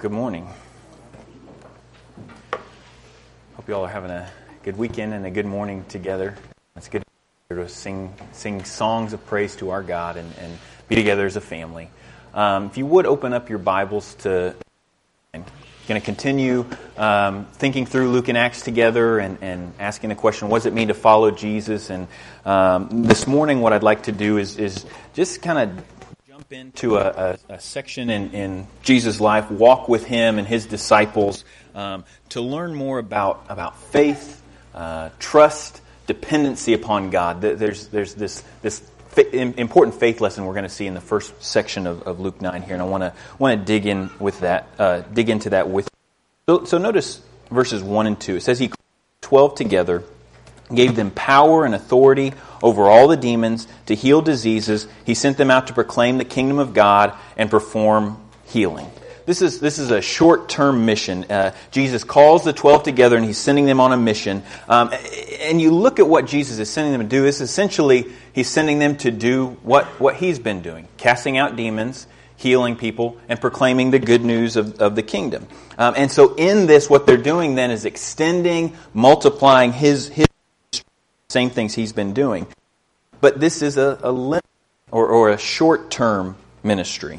Good morning. Hope you all are having a good weekend and a good morning together. It's good to sing songs of praise to our God and be together as a family. If you would open up your Bibles to... Going to continue thinking through Luke and Acts together and asking the question, what does it mean to follow Jesus? And this morning what I'd like to do is just kind of jump into a section in Jesus' life, walk with Him and His disciples to learn more about faith, trust, dependency upon God. There's this important faith lesson we're going to see in the first section of Luke 9 here, and I want to dig into that with you. So notice verses 1 and 2. It says He called 12 together, gave them power and authority over all the demons to heal diseases. He sent them out to proclaim the kingdom of God and perform healing. This is a short-term mission. Jesus calls the 12 together and He's sending them on a mission. And you look at what Jesus is sending them to do. It's essentially He's sending them to do what He's been doing. Casting out demons, healing people, and proclaiming the good news of the kingdom. And so in this, what they're doing then is extending, multiplying His same things He's been doing. But this is a limit or a short-term ministry.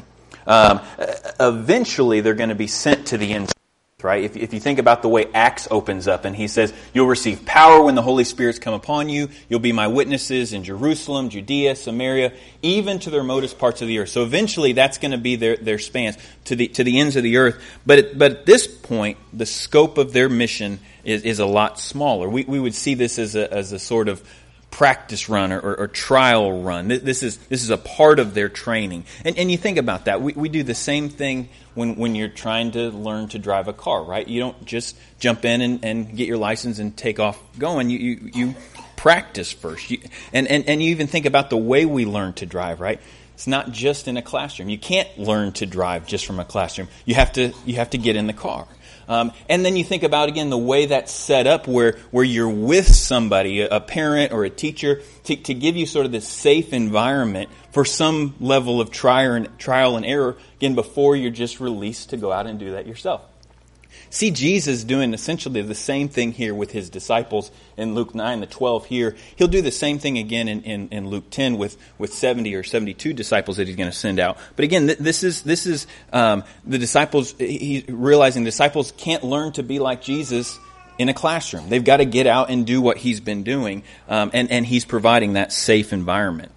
Eventually, they're going to be sent to the end. Right? If you think about the way Acts opens up, and He says, "You'll receive power when the Holy Spirit's come upon you. You'll be my witnesses in Jerusalem, Judea, Samaria, even to the remotest parts of the earth." So eventually, that's going to be their spans to the ends of the earth. But at this point, the scope of their mission is a lot smaller. We would see this as a sort of practice run or trial run. This is a part of their training. And you think about that. We do the same thing when you're trying to learn to drive a car, right? You don't just jump in and get your license and take off going. You practice first. And you even think about the way we learn to drive, right? It's not just in a classroom. You can't learn to drive just from a classroom. You have to get in the car. And then you think about, again, the way that's set up where you're with somebody, a parent or a teacher, to give you sort of this safe environment for some level of trial and error, again, before you're just released to go out and do that yourself. See Jesus doing essentially the same thing here with His disciples in Luke 9, the 12 here. He'll do the same thing again in Luke 10 with 70 or 72 disciples that He's going to send out. But again, this is the disciples. He's realizing disciples can't learn to be like Jesus in a classroom. They've got to get out and do what He's been doing, and He's providing that safe environment.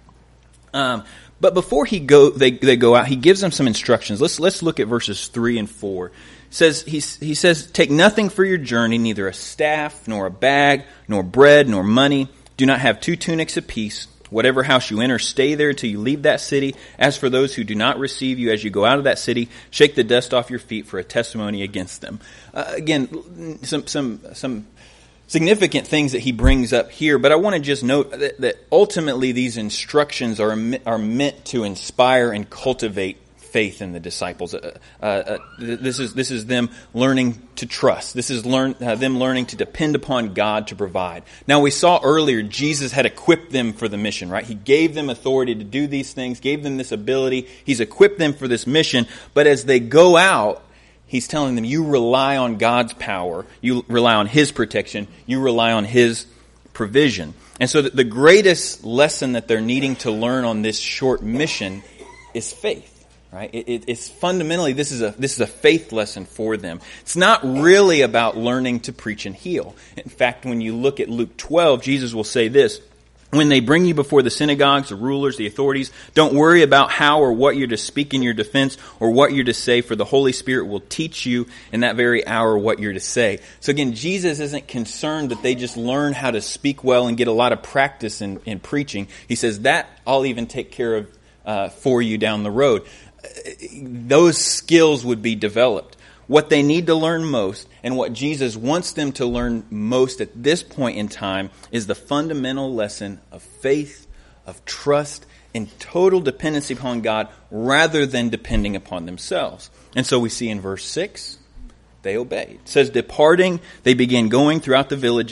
But before they go out, He gives them some instructions. Let's look at verses 3 and 4. He says, "Take nothing for your journey, neither a staff, nor a bag, nor bread, nor money. Do not have 2 tunics apiece. Whatever house you enter, stay there until you leave that city. As for those who do not receive you as you go out of that city, shake the dust off your feet for a testimony against them." Again, some significant things that he brings up here, but I want to just note that ultimately these instructions are meant to inspire and cultivate faith in the disciples. This is them learning to trust. This is them learning to depend upon God to provide. Now, we saw earlier Jesus had equipped them for the mission, right? He gave them authority to do these things, gave them this ability. He's equipped them for this mission. But as they go out, He's telling them, you rely on God's power. You rely on His protection. You rely on His provision. And so the greatest lesson that they're needing to learn on this short mission is faith. Right? It's fundamentally, this is a faith lesson for them. It's not really about learning to preach and heal. In fact, when you look at Luke 12, Jesus will say this: "When they bring you before the synagogues, the rulers, the authorities, don't worry about how or what you're to speak in your defense or what you're to say, for the Holy Spirit will teach you in that very hour what you're to say." So again, Jesus isn't concerned that they just learn how to speak well and get a lot of practice in preaching. He says that I'll even take care of for you down the road. Those skills would be developed. What they need to learn most, and what Jesus wants them to learn most at this point in time, is the fundamental lesson of faith, of trust, and total dependency upon God rather than depending upon themselves. And so we see in verse 6, they obeyed. It says, "Departing, they began going throughout the villages,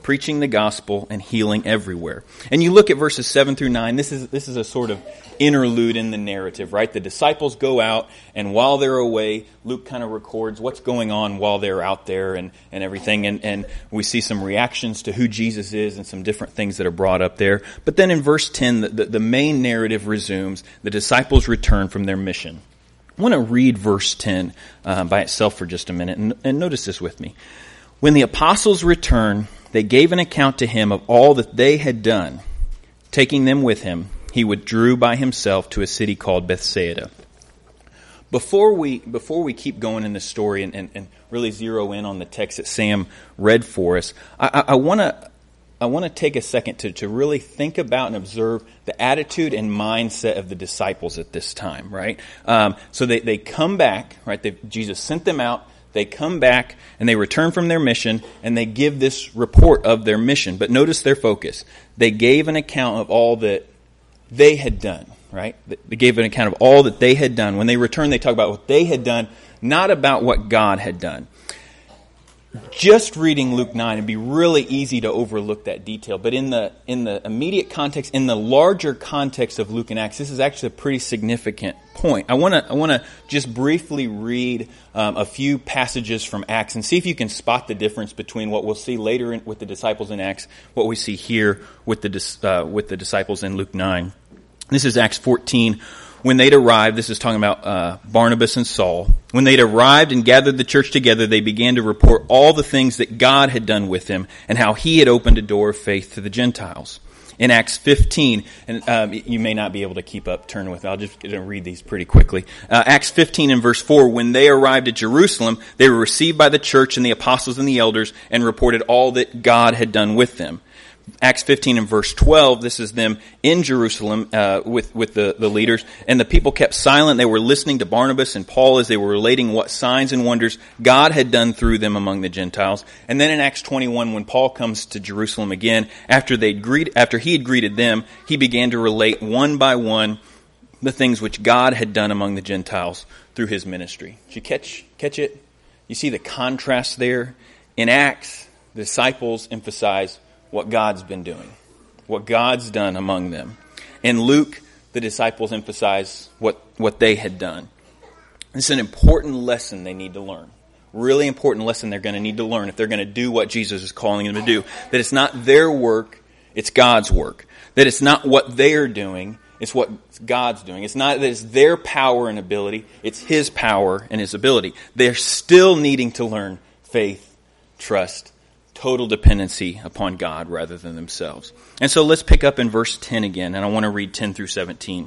preaching the gospel and healing everywhere. And you look at verses 7 through 9, this is a sort of interlude in the narrative, right? The disciples go out, and while they're away, Luke kind of records what's going on while they're out there and everything. And we see some reactions to who Jesus is and some different things that are brought up there. But then in verse 10, the main narrative resumes. The disciples return from their mission. I want to read verse 10 by itself for just a minute, and notice this with me. When the apostles returned, they gave an account to him of all that they had done. Taking them with him, he withdrew by himself to a city called Bethsaida. Before we keep going in the story and really zero in on the text that Sam read for us, I want to take a second to really think about and observe the attitude and mindset of the disciples at this time, right? So they come back, right? Jesus sent them out. They come back and they return from their mission and they give this report of their mission. But notice their focus. They gave an account of all that they had done, right? They gave an account of all that they had done. When they returned, they talk about what they had done, not about what God had done. Just reading Luke 9, it'd be really easy to overlook that detail. But in the immediate context, in the larger context of Luke and Acts, this is actually a pretty significant point. I want to just briefly read a few passages from Acts and see if you can spot the difference between what we'll see later with the disciples in Acts, what we see here with the disciples in Luke 9. This is Acts 14. When they'd arrived, this is talking about Barnabas and Saul. When they'd arrived and gathered the church together, they began to report all the things that God had done with them and how he had opened a door of faith to the Gentiles. In Acts 15, and you may not be able to keep up, turn with. I'll just read these pretty quickly. Acts 15 and verse 4, when they arrived at Jerusalem, they were received by the church and the apostles and the elders and reported all that God had done with them. Acts 15 and verse 12, this is them in Jerusalem with the leaders. And the people kept silent. They were listening to Barnabas and Paul as they were relating what signs and wonders God had done through them among the Gentiles. And then in Acts 21, when Paul comes to Jerusalem again, after he had greeted them, he began to relate one by one the things which God had done among the Gentiles through his ministry. Did you catch it? You see the contrast there? In Acts, the disciples emphasize what God's been doing, what God's done among them. In Luke, the disciples emphasize what they had done. It's an important lesson they need to learn. Really important lesson they're going to need to learn if they're going to do what Jesus is calling them to do. That it's not their work, it's God's work. That it's not what they're doing, it's what God's doing. It's not that it's their power and ability, it's His power and His ability. They're still needing to learn faith, trust, total dependency upon God rather than themselves. And so let's pick up in verse 10 again, and I want to read 10 through 17.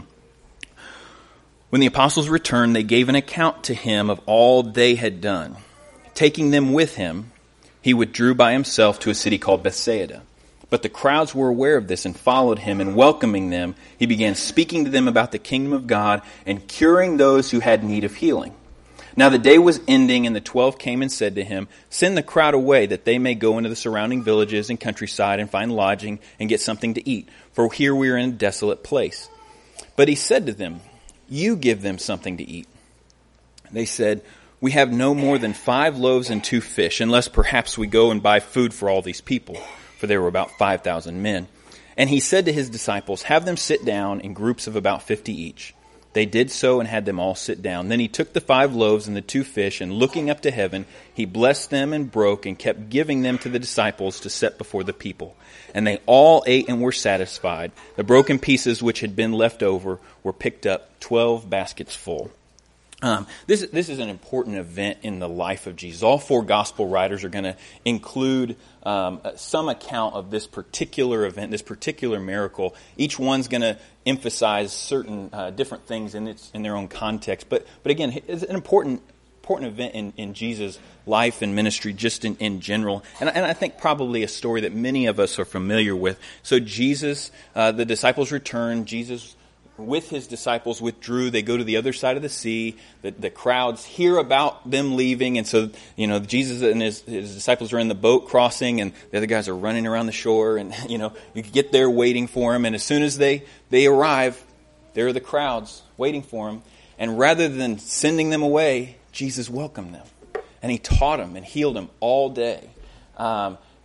When the apostles returned, they gave an account to him of all they had done. Taking them with him, he withdrew by himself to a city called Bethsaida. But the crowds were aware of this and followed him, and welcoming them, he began speaking to them about the kingdom of God and curing those who had need of healing. Now the day was ending, and the 12 came and said to him, "Send the crowd away, that they may go into the surrounding villages and countryside and find lodging and get something to eat, for here we are in a desolate place." But he said to them, "You give them something to eat." They said, "We have no more than 5 loaves and 2 fish, unless perhaps we go and buy food for all these people." For there were about 5,000 men. And he said to his disciples, "Have them sit down in groups of about 50 each." They did so and had them all sit down. Then he took the 5 loaves and the 2 fish, and looking up to heaven, he blessed them and broke and kept giving them to the disciples to set before the people. And they all ate and were satisfied. The broken pieces which had been left over were picked up, 12 baskets full. This is an important event in the life of Jesus. All 4 gospel writers are going to include some account of this particular event, this particular miracle. Each one's going to emphasize certain different things in their own context. But again, it's an important event in Jesus' life and ministry just in general. And I think probably a story that many of us are familiar with. So Jesus, the disciples return. Jesus with his disciples withdrew. They go to the other side of the sea. The crowds hear about them leaving. And so, Jesus and his disciples are in the boat crossing, and the other guys are running around the shore. And, you get there waiting for him. And as soon as they arrive, there are the crowds waiting for him. And rather than sending them away, Jesus welcomed them. And he taught them and healed them all day.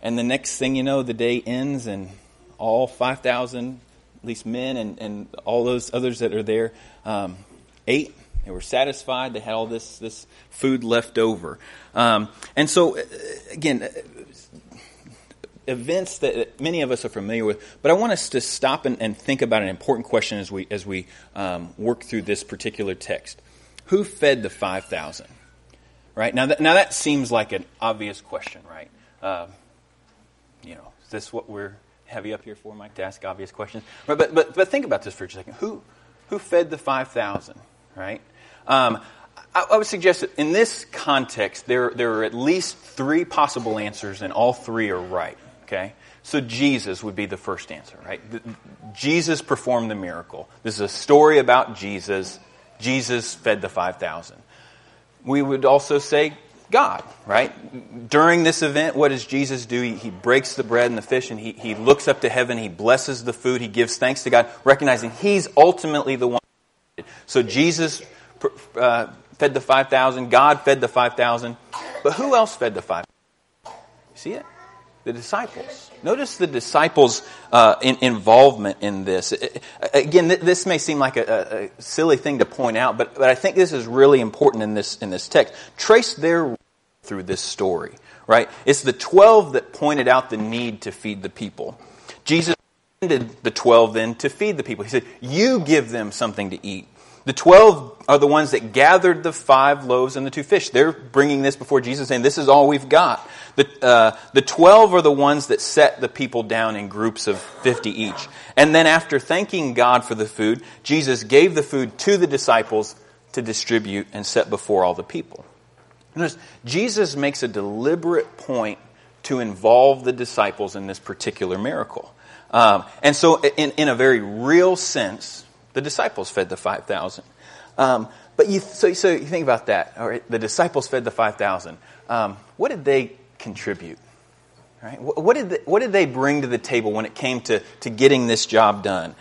And the next thing you know, the day ends and all 5,000, at least men and all those others that are there, ate. They were satisfied. They had all this food left over. And so, again, events that many of us are familiar with. But I want us to stop and think about an important question as we work through this particular text. Who fed the 5,000? Right? Now that seems like an obvious question, right? Is this what we're have you up here for, Mike, to ask obvious questions? But think about this for a second. Who fed the 5,000? Right? I would suggest that in this context, there are at least 3 possible answers, and all 3 are right. Okay? So Jesus would be the first answer, right? Jesus performed the miracle. This is a story about Jesus. Jesus fed the 5,000. We would also say God, right? During this event, what does Jesus do? He breaks the bread and the fish, and he looks up to heaven. He blesses the food. He gives thanks to God, recognizing He's ultimately the one. So Jesus fed the 5,000. God fed the 5,000. But who else fed the 5,000? You see it? The disciples. Notice the disciples' involvement in this. Again, this may seem like a silly thing to point out, but I think this is really important in this text. Trace their role through this story, right? It's the 12 that pointed out the need to feed the people. Jesus commanded the 12 then to feed the people. He said, "You give them something to eat." The 12 are the ones that gathered the 5 loaves and the 2 fish. They're bringing this before Jesus, saying, "This is all we've got." The 12 are the ones that set the people down in groups of 50 each. And then after thanking God for the food, Jesus gave the food to the disciples to distribute and set before all the people. Notice, Jesus makes a deliberate point to involve the disciples in this particular miracle. And so in a very real sense, the disciples fed the 5,000. But you think about that. All right, the disciples fed the 5,000. What did they contribute? Right? What did they bring to the table when it came to getting this job done?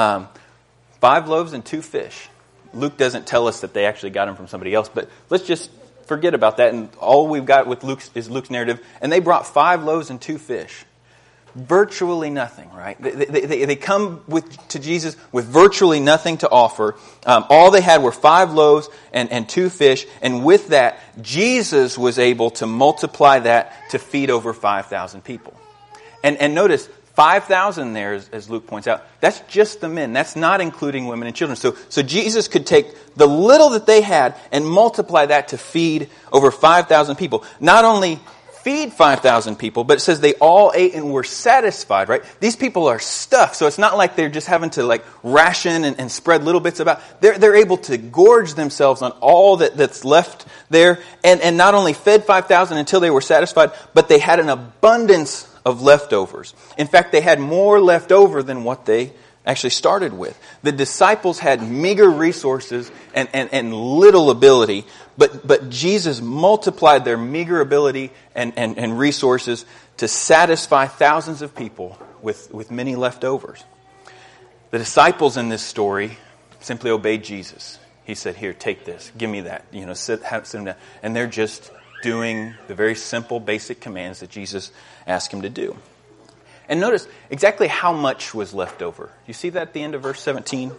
5 loaves and 2 fish. Luke doesn't tell us that they actually got them from somebody else, but let's just forget about that. And all we've got with Luke's narrative. And they brought 5 loaves and 2 fish. Virtually nothing, right? They come to Jesus with virtually nothing to offer. All they had were 5 loaves and 2 fish. And with that, Jesus was able to multiply that to feed over 5,000 people. And notice, 5,000 there, as Luke points out, that's just the men. That's not including women and children. So Jesus could take the little that they had and multiply that to feed over 5,000 people. Not only feed 5,000 people, but it says they all ate and were satisfied, right? These people are stuffed, so it's not like they're just having to ration and spread little bits about. They're able to gorge themselves on all that's left there, and not only fed 5,000 until they were satisfied, but they had an abundance of leftovers. In fact, they had more left over than what they actually started with. The disciples had meager resources and little ability, but Jesus multiplied their meager ability and resources to satisfy thousands of people with many leftovers. The disciples in this story simply obeyed Jesus. He said, "Here, take this. Give me that. Sit them down." And they're just doing the very simple, basic commands that Jesus asked him to do. And notice exactly how much was left over. You see that at the end of verse 17?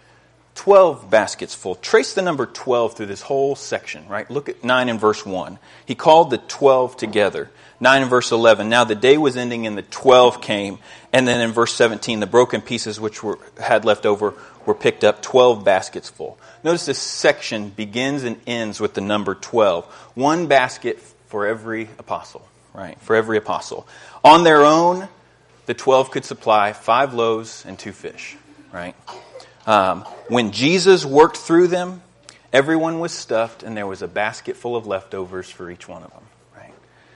12 baskets full. Trace the number 12 through this whole section, right? Look at 9 and verse 1. He called the 12 together. 9 and verse 11. Now the day was ending and the 12 came. And then in verse 17, the broken pieces which had left over were picked up, 12 baskets full. Notice this section begins and ends with the number 12. 1 basket for every apostle, right? For every apostle. On their own, the 12 could supply 5 loaves and 2 fish, right? When Jesus worked through them, everyone was stuffed and there was a basket full of leftovers for each one of them, right?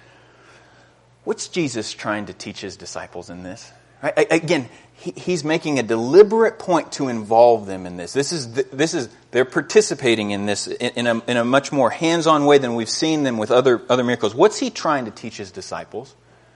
What's Jesus trying to teach his disciples in this? Right? Again, he's making a deliberate point to involve them in this. They're participating in this in a much more hands-on way than we've seen them with other miracles. What's he trying to teach his disciples?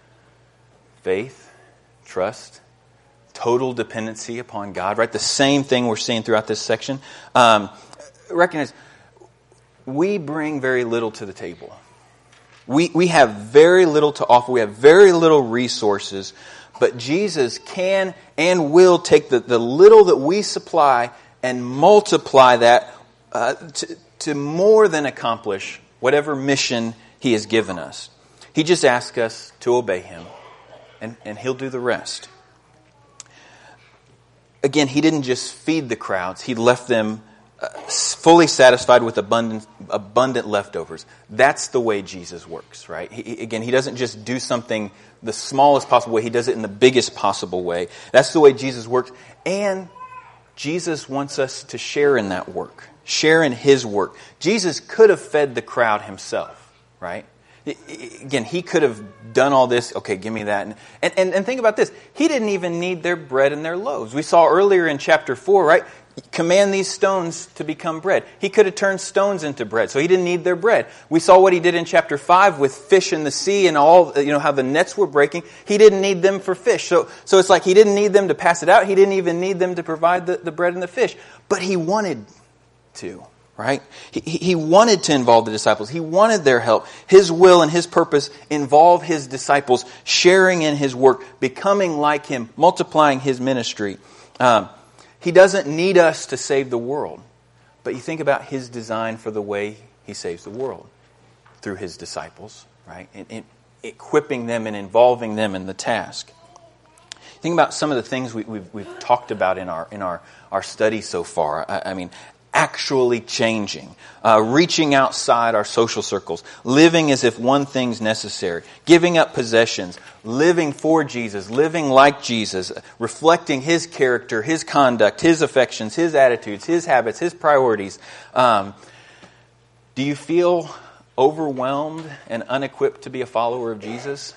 Faith, trust, total dependency upon God, right? The same thing we're seeing throughout this section. Recognize, we bring very little to the table. We have very little to offer. We have very little resources. But Jesus can and will take the little that we supply and multiply that to more than accomplish whatever mission He has given us. He just asks us to obey Him, and He'll do the rest. Again, He didn't just feed the crowds. He left them fully satisfied with abundant leftovers. That's the way Jesus works, right? He doesn't just do something the smallest possible way. He does it in the biggest possible way. That's the way Jesus works. And Jesus wants us to share in that work, share in His work. Jesus could have fed the crowd Himself, right? Again, He could have done all this. Okay, give me that. And think about this. He didn't even need their bread and their loaves. We saw earlier in chapter 4, right? Command these stones to become bread. He could have turned stones into bread, so He didn't need their bread. We saw what He did in chapter 5 with fish in the sea and all, how the nets were breaking. He didn't need them for fish. So it's like He didn't need them to pass it out. He didn't even need them to provide the bread and the fish. But He wanted to, right? He wanted to involve the disciples. He wanted their help. His will and His purpose involve His disciples sharing in His work, becoming like Him, multiplying His ministry. He doesn't need us to save the world. But you think about His design for the way He saves the world. Through His disciples, right? And equipping them and involving them in the task. Think about some of the things we've talked about in our study so far. I mean, actually changing, reaching outside our social circles, living as if one thing's necessary, giving up possessions, living for Jesus, living like Jesus, reflecting His character, His conduct, His affections, His attitudes, His habits, His priorities. Do you feel overwhelmed and unequipped to be a follower of Jesus?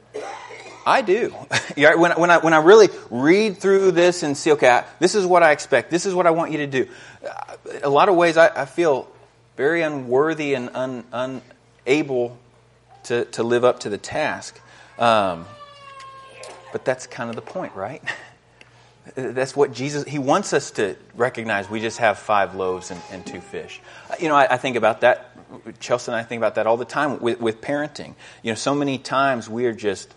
I do. When I really read through this and see, okay, this is what I expect. This is what I want you to do. A lot of ways I feel very unworthy and unable to live up to the task. But that's kind of the point, right? That's what Jesus, He wants us to recognize we just have 5 loaves and 2 fish. I think about that. Chelsea and I think about that all the time with parenting. So many times we are just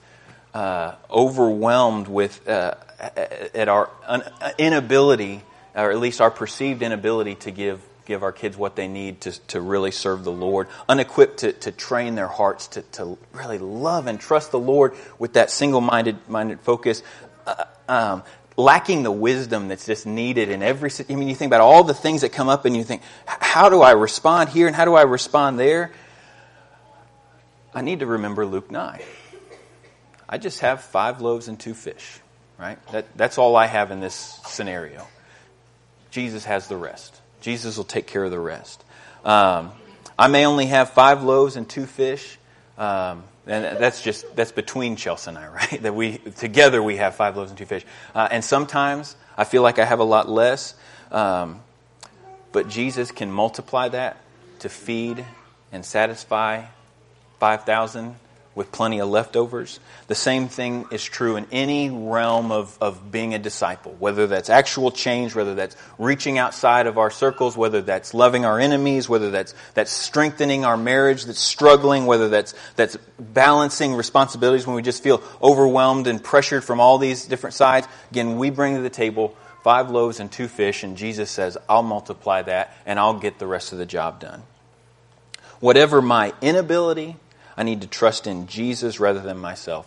overwhelmed with at our inability, or at least our perceived inability to give our kids what they need to really serve the Lord, unequipped to train their hearts to really love and trust the Lord with that single-minded focus, lacking the wisdom that's just needed in every. You think about all the things that come up, and you think, how do I respond here and how do I respond there? I need to remember Luke 9. I just have 5 loaves and 2 fish, right? That's all I have in this scenario. Jesus has the rest. Jesus will take care of the rest. I may only have 5 loaves and 2 fish, and that's between Chelsea and I, right? That we together we have 5 loaves and 2 fish. And sometimes I feel like I have a lot less, but Jesus can multiply that to feed and satisfy 5,000. With plenty of leftovers. The same thing is true in any realm of being a disciple, whether that's actual change, whether that's reaching outside of our circles, whether that's loving our enemies, whether that's strengthening our marriage that's struggling, whether that's balancing responsibilities when we just feel overwhelmed and pressured from all these different sides. Again, we bring to the table 5 loaves and 2 fish, and Jesus says, I'll multiply that and I'll get the rest of the job done. Whatever my inability, I need to trust in Jesus rather than myself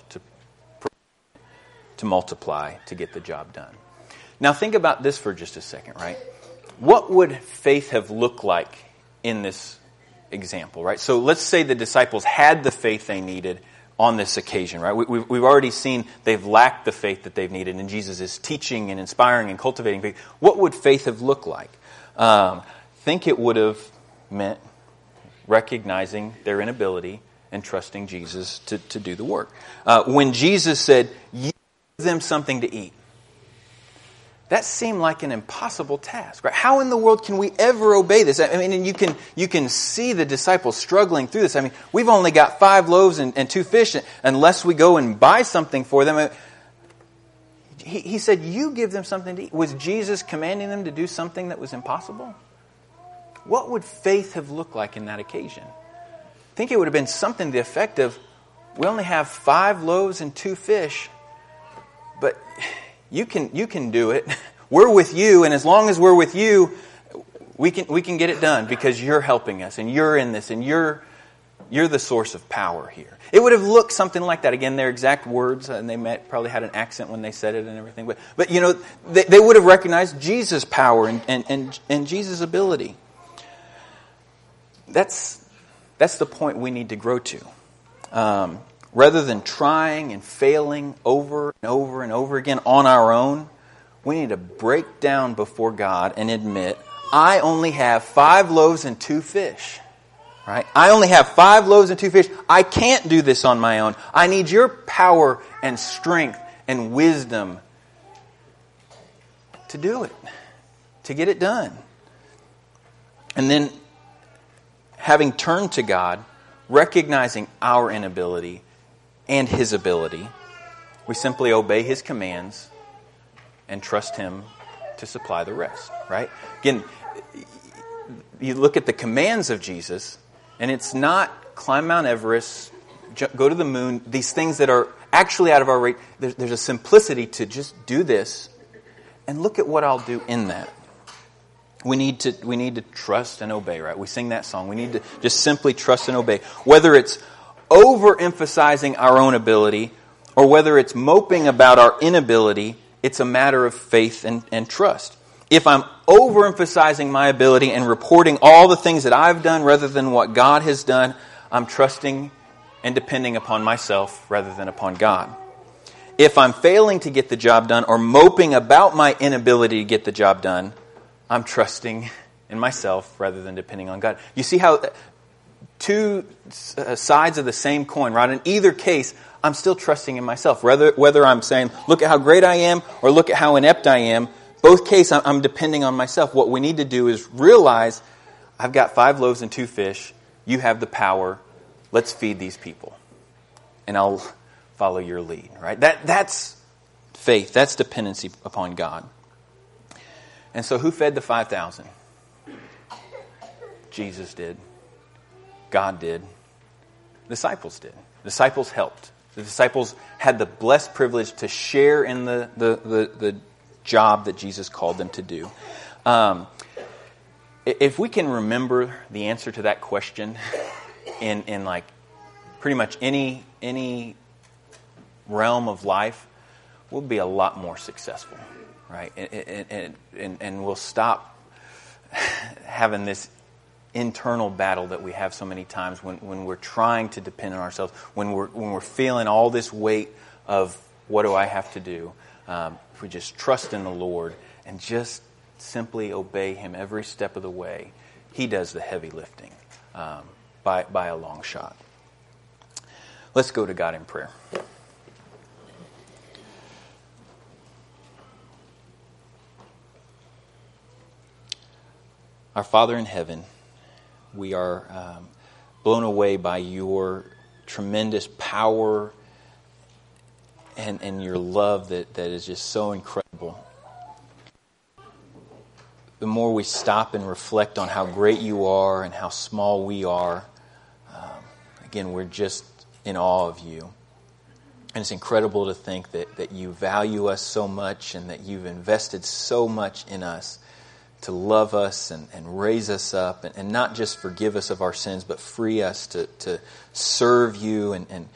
to multiply, to get the job done. Now think about this for just a second, right? What would faith have looked like in this example, right? So let's say the disciples had the faith they needed on this occasion, right? We've already seen they've lacked the faith that they've needed, and Jesus is teaching and inspiring and cultivating faith. What would faith have looked like? Think it would have meant recognizing their inability and trusting Jesus to do the work. When Jesus said, "You give them something to eat," that seemed like an impossible task, right? How in the world can we ever obey this? I mean, and you can see the disciples struggling through this. I mean, we've only got 5 loaves and 2 fish, unless we go and buy something for them. He said, "You give them something to eat." Was Jesus commanding them to do something that was impossible? What would faith have looked like in that occasion? think it would have been something to the effect of, we only have 5 loaves and 2 fish, but you can do it. We're with you, and as long as we're with you, we can get it done because you're helping us, and you're in this, and you're the source of power here. It would have looked something like that. Again, their exact words, and they probably had an accent when they said it and everything. But you know, they would have recognized Jesus' power and Jesus' ability. That's the point we need to grow to. Rather than trying and failing over and over and over again on our own, we need to break down before God and admit, I only have 5 loaves and 2 fish. Right? I only have 5 loaves and 2 fish. I can't do this on my own. I need your power and strength and wisdom to do it, to get it done. And then, having turned to God, recognizing our inability and His ability, we simply obey His commands and trust Him to supply the rest. Right? Again, you look at the commands of Jesus, and it's not climb Mount Everest, go to the moon, these things that are actually out of our reach. There's a simplicity to just do this, and look at what I'll do in that. We need to trust and obey, right? We sing that song. We need to just simply trust and obey. Whether it's overemphasizing our own ability, or whether it's moping about our inability, it's a matter of faith and trust. If I'm overemphasizing my ability and reporting all the things that I've done rather than what God has done, I'm trusting and depending upon myself rather than upon God. If I'm failing to get the job done or moping about my inability to get the job done, I'm trusting in myself rather than depending on God. You see how 2 sides of the same coin, right? In either case, I'm still trusting in myself. Whether I'm saying, look at how great I am, or look at how inept I am, both cases, I'm depending on myself. What we need to do is realize, I've got 5 loaves and 2 fish. You have the power. Let's feed these people. And I'll follow your lead. Right? That's faith. That's dependency upon God. And so who fed the 5,000? Jesus did. God did. Disciples did. Disciples helped. The disciples had the blessed privilege to share in the job that Jesus called them to do. If we can remember the answer to that question in like pretty much any realm of life, we'll be a lot more successful, right? And we'll stop having this internal battle that we have so many times when we're trying to depend on ourselves, when we're feeling all this weight of what do I have to do. If we just trust in the Lord and just simply obey Him every step of the way, He does the heavy lifting by a long shot. Let's go to God in prayer. Our Father in heaven, we are blown away by your tremendous power and your love that is just so incredible. The more we stop and reflect on how great you are and how small we are, again, we're just in awe of you. And it's incredible to think that you value us so much and that you've invested so much in us to love us and raise us up and not just forgive us of our sins, but free us to serve you and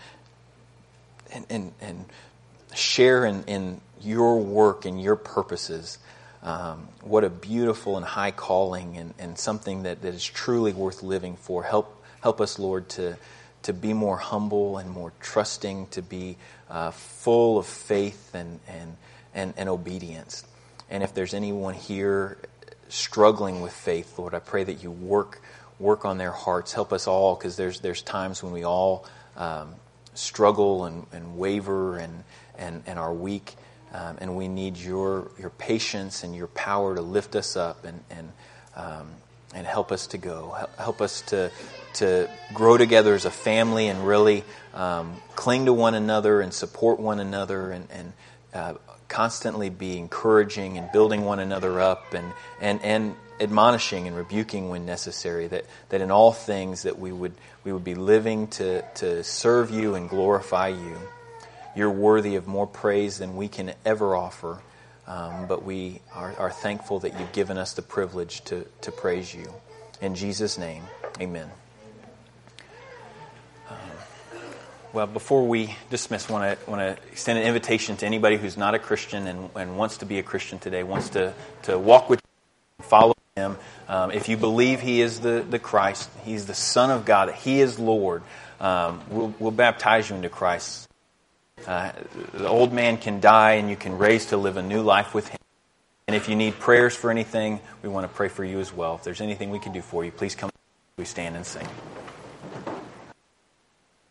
share in your work and your purposes. What a beautiful and high calling and something that is truly worth living for. Help us, Lord, to be more humble and more trusting, to be full of faith and obedience. And if there's anyone here struggling with faith, Lord, I pray that you work on their hearts. Help us all, because there's times when we all struggle and waver and are weak, and we need your patience and your power to lift us up and help us to go. Help us to grow together as a family and really cling to one another and support one another and constantly be encouraging and building one another up and admonishing and rebuking when necessary, that in all things that we would be living to serve you and glorify you. You're worthy of more praise than we can ever offer, but we are thankful that you've given us the privilege to praise you. In Jesus' name, amen. Well, before we dismiss, I want to extend an invitation to anybody who's not a Christian and wants to be a Christian today, wants to walk with you, follow Him. If you believe He is the Christ, He's the Son of God, He is Lord, we'll baptize you into Christ. The old man can die and you can raise to live a new life with Him. And if you need prayers for anything, we want to pray for you as well. If there's anything we can do for you, please come. We stand and sing.